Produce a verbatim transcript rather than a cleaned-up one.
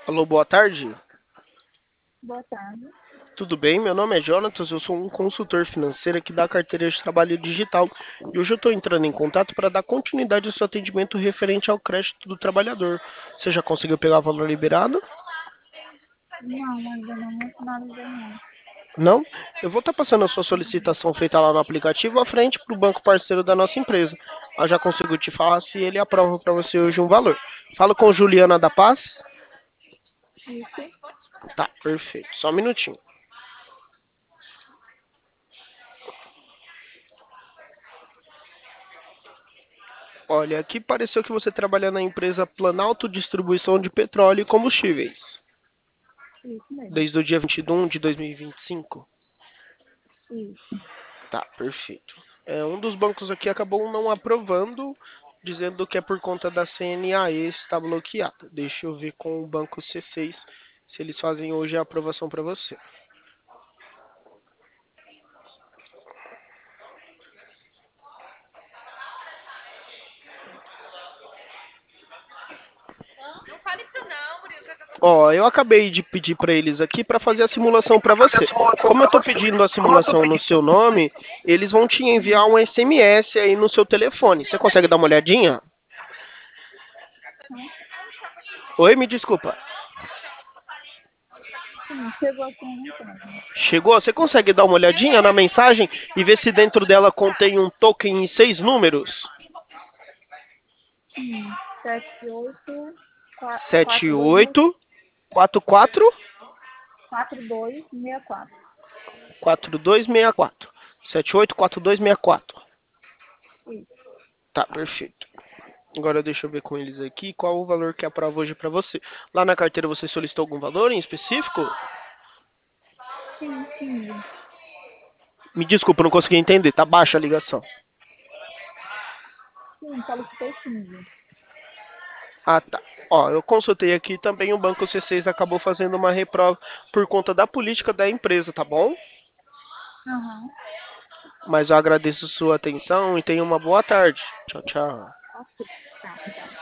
Alô, boa tarde. Boa tarde. Tudo bem? Meu nome é Jonatas, eu sou um consultor financeiro aqui da carteira de trabalho digital e hoje eu estou entrando em contato para dar continuidade ao seu atendimento referente ao crédito do trabalhador. Você já conseguiu pegar o valor liberado? Não, ainda não finalizei não. Não? Eu vou estar passando a sua solicitação feita lá no aplicativo à frente para o banco parceiro da nossa empresa. Eu já consigo te falar se ele aprova para você hoje um valor. Falo com Juliana da Paz? Isso? Tá, perfeito. Só um minutinho. Olha, aqui pareceu que você trabalha na empresa Planalto Distribuição de Petróleo e Combustíveis, Isso mesmo. desde o dia vinte e um de dois mil e vinte e cinco. Isso. Tá, perfeito. É, um dos bancos aqui acabou não aprovando, dizendo que é por conta da C N A E está bloqueada. Deixa eu ver com o banco C seis se eles fazem hoje a aprovação para você. Ó, eu acabei de pedir para eles aqui para fazer a simulação para Fazer a você. simulação Como eu para estou você. pedindo a Como eu tô simulação no pedindo. seu nome, eles vão te enviar um S M S aí no seu telefone. Você consegue dar uma olhadinha? Hã? Oi, me desculpa. Sim, chegou aqui uma mensagem. Chegou? Você consegue dar uma olhadinha na mensagem e ver se dentro dela contém um token em seis números? Sim, sete oito Sete quatro dois oito quatro quatro quatro dois seis quatro. quatro dois seis quatro. Sete oito quatro dois seis quatro. Isso. Tá, perfeito. Agora deixa eu ver com eles aqui qual o valor que aprova hoje para você. Lá na carteira você solicitou algum valor em específico? Sim, quinze. Me desculpa, não consegui entender. Tá baixa a ligação. Sim, solicitei quinze. Ah, tá. Ó, eu consultei aqui também o Banco C seis acabou fazendo uma reprova por conta da política da empresa, tá bom? Aham. Mas eu agradeço sua atenção e tenha uma boa tarde. Tchau, tchau. Ok. Tá, tchau.